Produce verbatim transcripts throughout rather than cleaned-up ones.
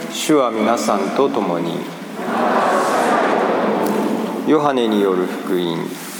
主は皆さんと共に。ヨハネによる福音。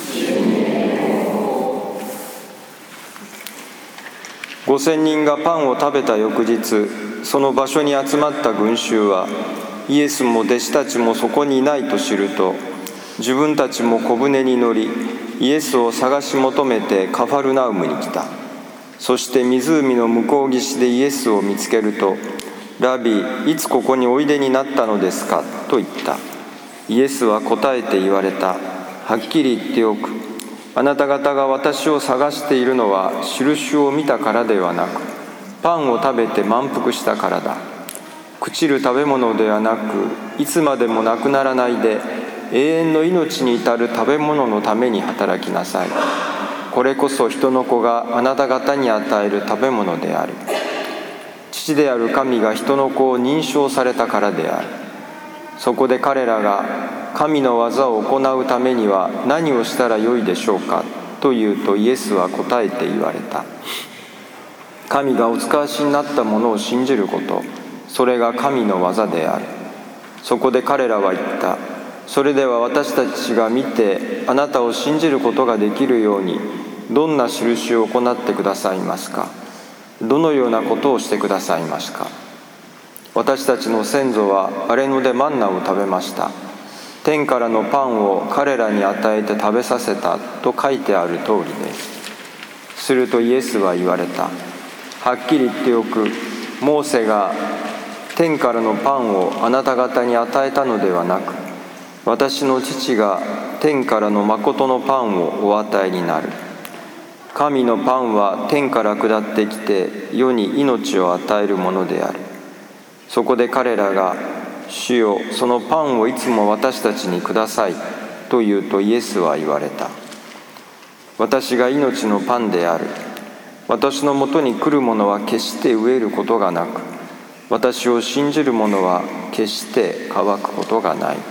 五千人がパンを食べた翌日、その場所に集まった群衆は、イエスも弟子たちもそこにいないと知ると、自分たちも小舟に乗り、イエスを探し求めてカファルナウムに来た。そして湖の向こう岸でイエスを見つけると、ラビ、いつここにおいでになったのですかと言った。イエスは答えて言われた。はっきり言っておく。あなた方が私を探しているのは印を見たからではなく、パンを食べて満腹したからだ。朽ちる食べ物ではなく、いつまでもなくならないで永遠の命に至る食べ物のために働きなさい。これこそ人の子があなた方に与える食べ物である。父である神が人の子を認証されたからである。そこで彼らが神の技を行うためには何をしたらよいでしょうかと言うと、イエスは答えて言われた。神がお使わしになったものを信じること、それが神の技である。そこで彼らは言った。それでは私たちが見てあなたを信じることができるように、どんな印を行ってくださいますか。どのようなことをしてくださいますか。私たちの先祖は荒れ野でマンナを食べました。天からのパンを彼らに与えて食べさせたと書いてある通りです。するとイエスは言われた。はっきり言っておく。モーセが天からのパンをあなた方に与えたのではなく、私の父が天からの誠のパンをお与えになる。神のパンは天から下ってきて世に命を与えるものである。そこで彼らが、主よ、そのパンをいつも私たちにくださいと言うと、イエスは言われた。私が命のパンである。私のもとに来る者は決して飢えることがなく、私を信じる者は決して乾くことがない。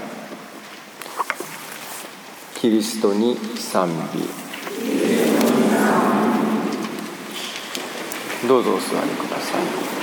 キリストに賛美。どうぞお座りください。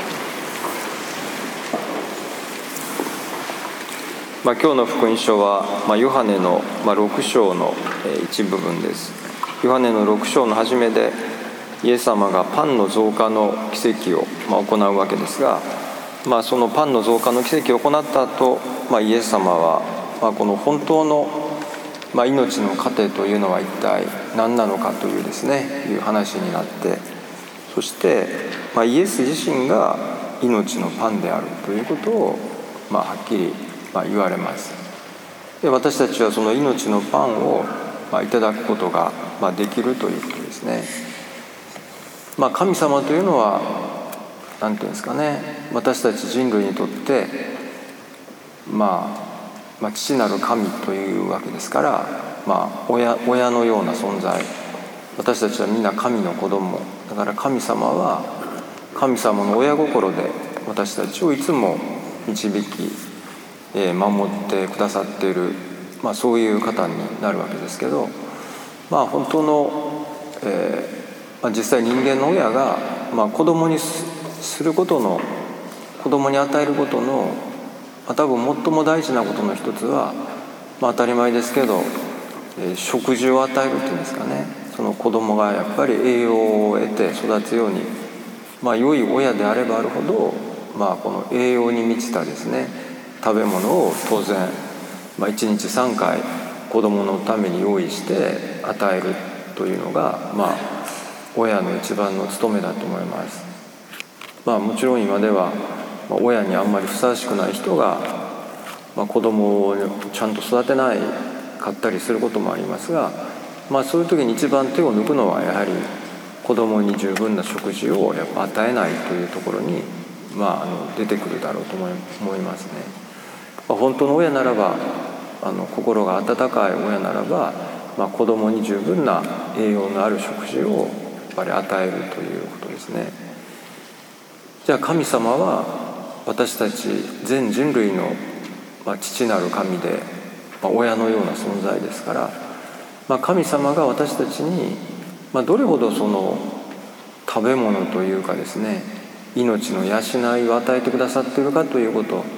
まあ、今日の福音書は、まあ、ヨハネの、まあ、ろく章の、えー、一部分です。ヨハネのろく章の初めで、イエス様がパンの増加の奇跡を、まあ、行うわけですが、まあ、そのパンの増加の奇跡を行った後、まあ、イエス様は、まあ、この本当の、まあ、命の糧というのは一体何なのかというですね、いう話になって、そして、まあ、イエス自身が命のパンであるということを、まあ、はっきり、まあ、言われます。で、私たちはその命のパンを、まあ、いただくことが、まあ、できるということですね。まあ、神様というのは何ていうんですかね、私たち人類にとって、まあ、まあ父なる神というわけですから、まあ、親、親のような存在。私たちはみんな神の子供だから、神様は神様の親心で私たちをいつも導き、えー、守ってくださっている、まあ、そういう方になるわけですけど、まあ本当の、えーまあ、実際人間の親が、まあ、子供にすることの子供に与えることの、まあ、多分最も大事なことの一つは、まあ、当たり前ですけど、えー、食事を与えるっていうんですかね。その子供がやっぱり栄養を得て育つように、まあ、良い親であればあるほど、まあ、この栄養に満ちたですね食べ物を当然、まあ、いちにちさんかい子供のために用意して与えるというのが、まあ、親の一番の務めだと思います。まあ、もちろん今では、まあ、親にあんまりふさわしくない人が、まあ、子供をちゃんと育てないかったりすることもありますが、まあ、そういう時に一番手を抜くのはやはり子供に十分な食事をやっぱ与えないというところに、まあ、あの出てくるだろうと思い、思いますね。まあ、本当の親ならば、あの心が温かい親ならば、まあ、子供に十分な栄養のある食事をやっぱり与えるということですね。じゃあ神様は私たち全人類の、まあ、父なる神で、まあ、親のような存在ですから、まあ、神様が私たちに、まあ、どれほどその食べ物というかですね、命の養いを与えてくださっているかということ、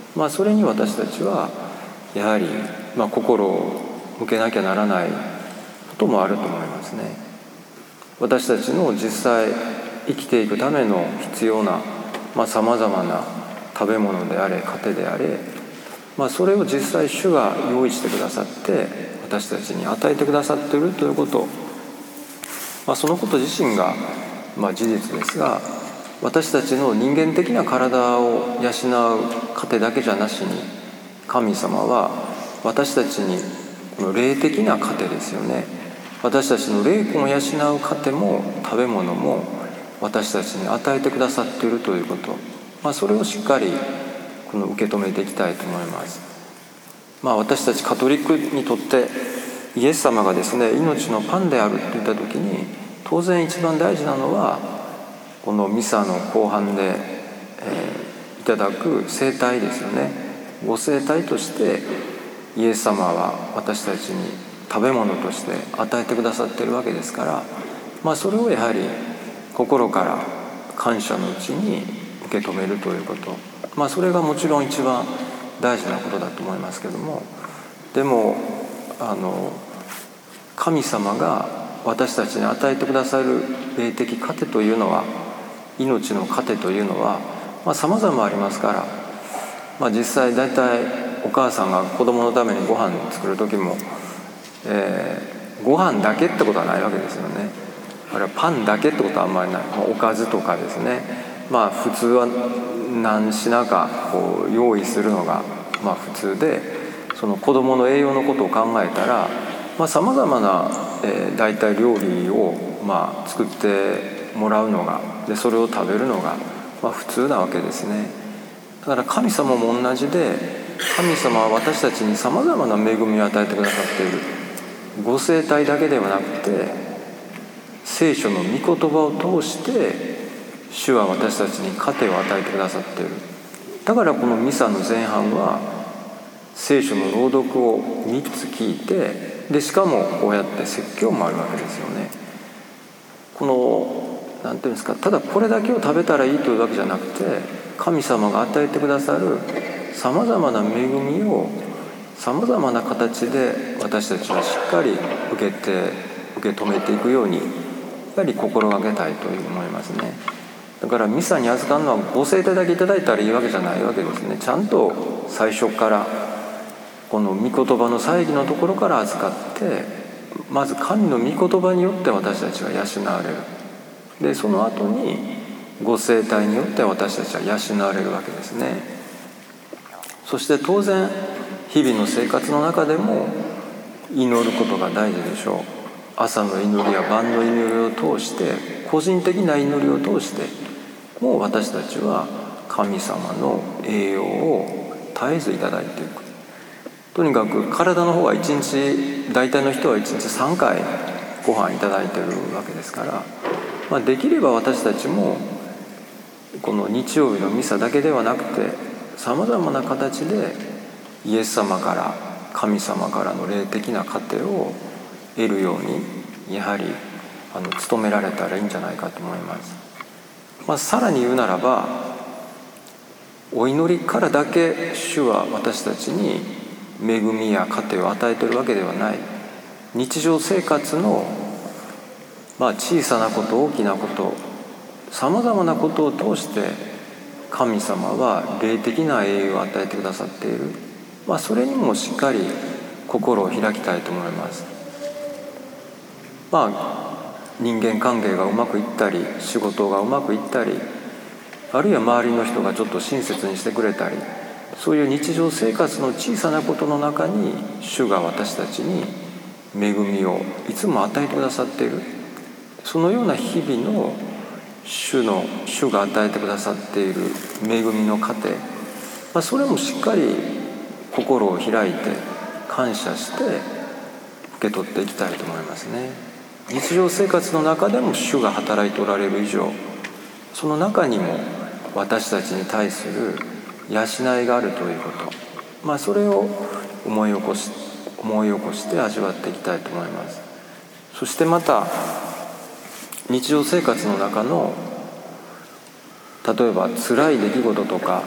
まあ、それに私たちはやはり、まあ、心を向けなきゃならないこともあると思いますね。私たちの実際生きていくための必要なさまざ、まな食べ物であれ糧であれ、まあ、それを実際主が用意してくださって私たちに与えてくださっているということ、まあ、そのこと自身がまあ事実ですが、私たちの人間的な体を養う糧だけじゃなしに、神様は私たちにこの霊的な糧ですよね。私たちの霊魂を養う糧も食べ物も私たちに与えてくださっているということ、まあ、それをしっかりこの受け止めていきたいと思います。まあ、私たちカトリックにとってイエス様がですね、命のパンであると言った時に、当然一番大事なのはこのミサの後半で、えー、いただく聖体ですよね。ご聖体としてイエス様は私たちに食べ物として与えてくださっているわけですから、まあ、それをやはり心から感謝のうちに受け止めるということ、まあ、それがもちろん一番大事なことだと思いますけども、でもあの神様が私たちに与えてくださる霊的糧というのは、命の糧というのはさまざ、まあ、ありますから、まあ、実際大体お母さんが子供のためにご飯作る時も、えー、ご飯だけってことはないわけですよね。あれはパンだけってことはあんまりない、まあ、おかずとかですね、まあ普通は何品かこう用意するのがまあ普通で、その子どもの栄養のことを考えたらさまざ、まな、えー、大体料理をまあ作ってもらうのがで、それを食べるのがまあ普通なわけですね。だから神様も同じで、神様は私たちにさまざまな恵みを与えてくださっている。ご聖体だけではなくて聖書の御言葉を通して主は私たちに糧を与えてくださっている。だからこのミサの前半は聖書の朗読をみっつ聞いて、でしかもこうやって説教もあるわけですよね。このなんていうんですか、ただこれだけを食べたらいいというわけじゃなくて、神様が与えてくださるさまざまな恵みをさまざまな形で私たちはしっかり受けて受け止めていくようにやはり心がけたいという思いますね。だからミサに預かるのはご聖体だけいただいたらいいわけじゃないわけですね。ちゃんと最初からこの御言葉の祭儀のところから預かって、まず神の御言葉によって私たちは養われる。でその後にご聖体によって私たちは養われるわけですね。そして当然日々の生活の中でも祈ることが大事でしょう。朝の祈りや晩の祈りを通して、個人的な祈りを通してもう私たちは神様の栄養を絶えずいただいていく。とにかく体の方は一日、大体の人は一日さんかいご飯いただいてるわけですから、まあ、できれば私たちもこの日曜日のミサだけではなくてさまざまな形でイエス様から神様からの霊的な糧を得るようにやはりあの努められたらいいんじゃないかと思います。まあ、さらに言うならば、お祈りからだけ主は私たちに恵みや糧を与えているわけではない。日常生活のまあ小さなこと大きなことさまざまなことを通して神様は霊的な栄養を与えてくださっている。まあ、それにもしっかり心を開きたいと思います。まあ人間関係がうまくいったり仕事がうまくいったり、あるいは周りの人がちょっと親切にしてくれたり、そういう日常生活の小さなことの中に主が私たちに恵みをいつも与えてくださっている。そのような日々の主の主が与えてくださっている恵みの糧、まあ、それもしっかり心を開いて感謝して受け取っていきたいと思いますね。日常生活の中でも主が働いておられる以上、その中にも私たちに対する養いがあるということ、まあ、それを思い起こし思い起こして味わっていきたいと思います。そしてまた日常生活の中の例えば辛い出来事とか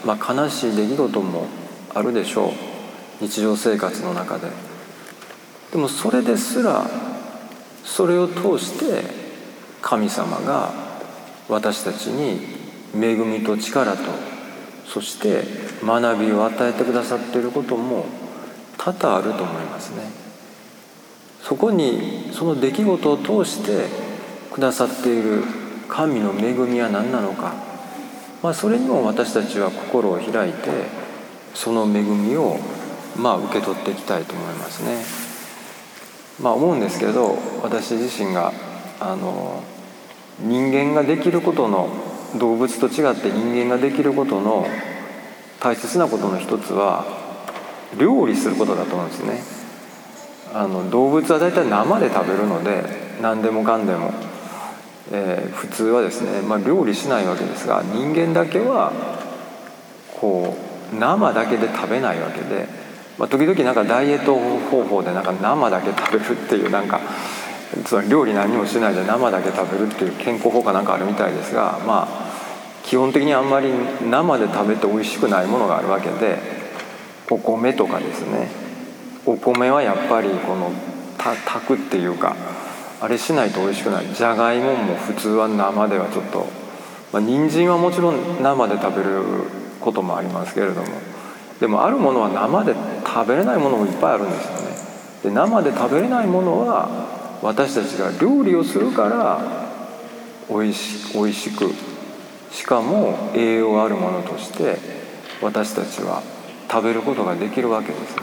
まあ、悲しい出来事もあるでしょう、日常生活の中で。でもそれですら、それを通して神様が私たちに恵みと力と、そして学びを与えてくださっていることも多々あると思いますね。そこに、その出来事を通してくださっている神の恵みは何なのか、まあ、それにも私たちは心を開いて、その恵みをまあ受け取っていきたいと思いますね。まあ思うんですけど、私自身があの人間ができることの、動物と違って人間ができることの大切なことの一つは料理することだと思うんですね。あの動物は大体生で食べるので、何でもかんでも、えー、普通はですね、まあ、料理しないわけですが、人間だけはこう生だけで食べないわけで、まあ、時々なんかダイエット方法でなんか生だけ食べるっていう、なんかつまり料理何もしないで生だけ食べるっていう健康法かなんかあるみたいですが、まあ基本的にあんまり生で食べて美味しくないものがあるわけで、お米とかですね、お米はやっぱりこの炊くっていうか、あれしないと美味しくない。じゃがいもも普通は生ではちょっと、まあ、人参はもちろん生で食べることもありますけれども、でもあるものは生で食べれないものもいっぱいあるんですよね。で、生で食べれないものは私たちが料理をするからおいし、おいしく、しかも栄養あるものとして私たちは食べることができるわけですね。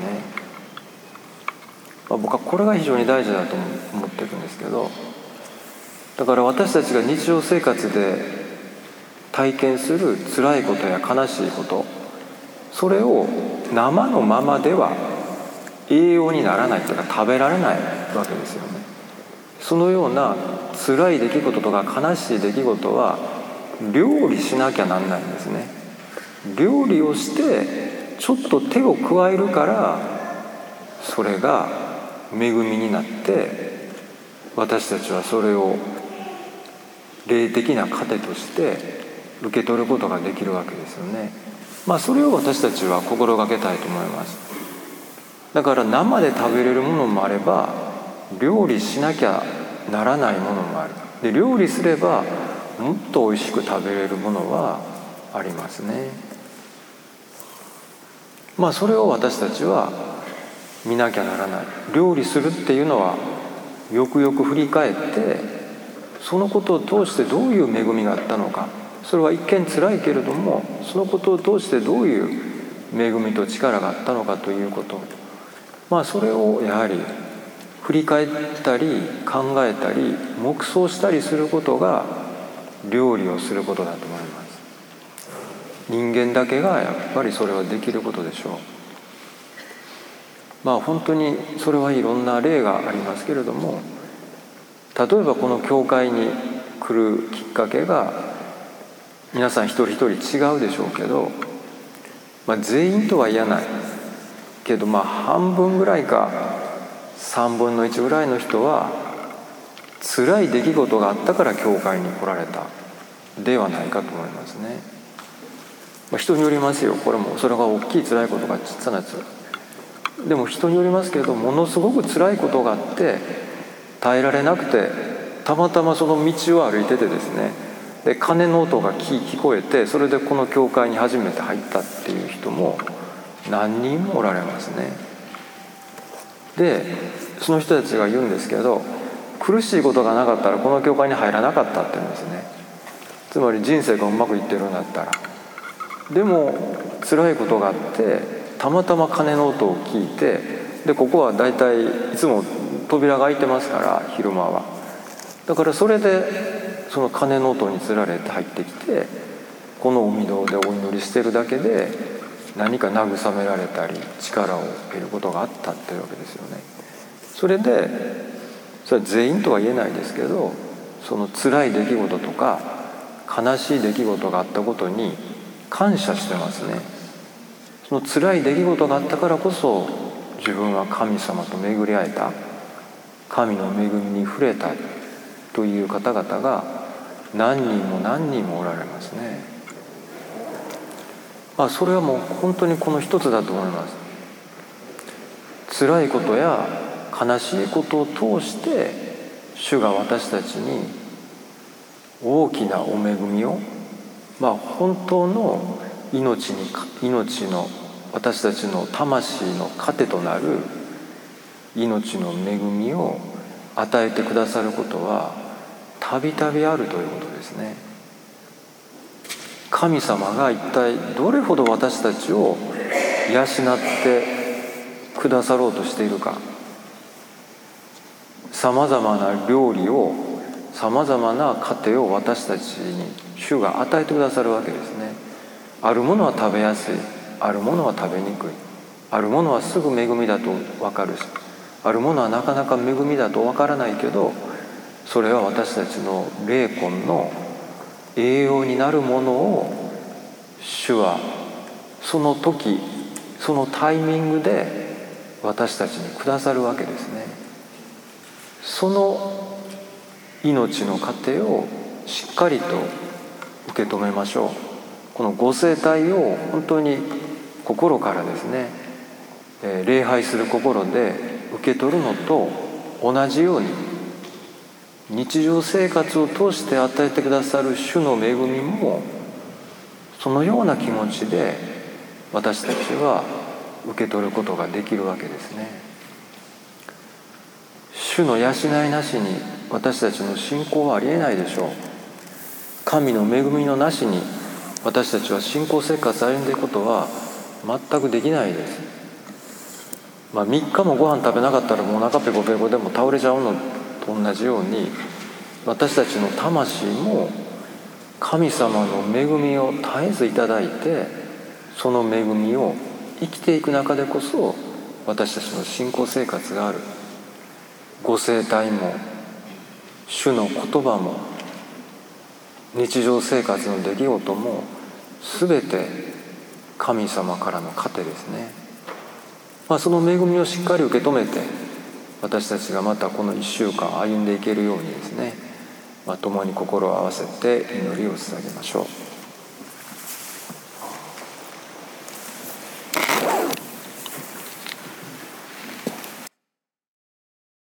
まあ、僕はこれが非常に大事だと思ってるんですけど、だから私たちが日常生活で体験する辛いことや悲しいこと、それを生のままでは栄養にならないというか食べられないわけですよね。そのような辛い出来事とか悲しい出来事は料理しなきゃなんないんですね。料理をしてちょっと手を加えるから、それが恵みになって私たちはそれを霊的な糧として受け取ることができるわけですよね。まあそれを私たちは心がけたいと思います。だから生で食べれるものもあれば、料理しなきゃならないものもある。で、料理すればもっと美味しく食べれるものはありますね。まあそれを私たちは見なきゃならない。料理するっていうのはよくよく振り返って、そのことを通してどういう恵みがあったのか、それは一見辛いけれども、そのことを通してどういう恵みと力があったのかということ、まあそれをやはり振り返ったり考えたり黙想したりすることが料理をすることだと思います。人間だけがやっぱりそれはできることでしょう。まあ本当にそれはいろんな例がありますけれども、例えばこの教会に来るきっかけが皆さん一人一人違うでしょうけど、まあ、全員とは言えないけど、まあ半分ぐらいかさんぶんのいちぐらいの人は辛い出来事があったから教会に来られたではないかと思いますね。まあ、人によりますよ。これもそれが大きい辛いことが小さな辛い、でも人によりますけれど、ものすごく辛いことがあって耐えられなくて、たまたまその道を歩いててですね、で鐘の音が聞こえて、それでこの教会に初めて入ったっていう人も何人もおられますね。でその人たちが言うんですけど、苦しいことがなかったらこの教会に入らなかったって言うんですね。つまり人生がうまくいってるんだったら。でも辛いことがあってたまたま鐘の音を聞いて、でここはだいたいいつも扉が開いてますから、昼間は。だからそれでその鐘の音につられて入ってきて、この御堂でお祈りしてるだけで何か慰められたり力を得ることがあったっていうわけですよね。それでそれは全員とは言えないですけど、その辛い出来事とか悲しい出来事があったことに感謝してますね。その辛い出来事があったからこそ自分は神様と巡り会えた、神の恵みに触れたという方々が何人も何人もおられますね。 あ、それはもう本当にこの一つだと思います。辛いことや悲しいことを通して主が私たちに大きなお恵みを、まあ本当の命に命の私たちの魂の糧となる命の恵みを与えてくださることはたびたびあるということですね。神様が一体どれほど私たちを養ってくださろうとしているか、さまざまな料理を、さまざまな糧を私たちに主が与えてくださるわけですね。あるものは食べやすい、あるものは食べにくい、あるものはすぐ恵みだと分かるし、あるものはなかなか恵みだと分からないけど、それは私たちの霊魂の栄養になるものを主はその時そのタイミングで私たちにくださるわけですね。その命の糧をしっかりと受け止めましょう。このご生体を本当に心からですね、えー、礼拝する心で受け取るのと同じように、日常生活を通して与えてくださる主の恵みもそのような気持ちで私たちは受け取ることができるわけですね。主の養いなしに私たちの信仰はありえないでしょう。神の恵みのなしに私たちは信仰生活を歩んでいくことは全くできないです。まあみっかもご飯食べなかったらもうお腹ペコペコでも倒れちゃうのと同じように、私たちの魂も神様の恵みを絶えずいただいて、その恵みを生きていく中でこそ私たちの信仰生活がある。ご生体も主の言葉も日常生活の出来事も全て神様からの糧ですね。まあ、その恵みをしっかり受け止めて私たちがまたこのいっしゅうかん歩んでいけるようにですね、まあ、共に心を合わせて祈りを捧げましょう。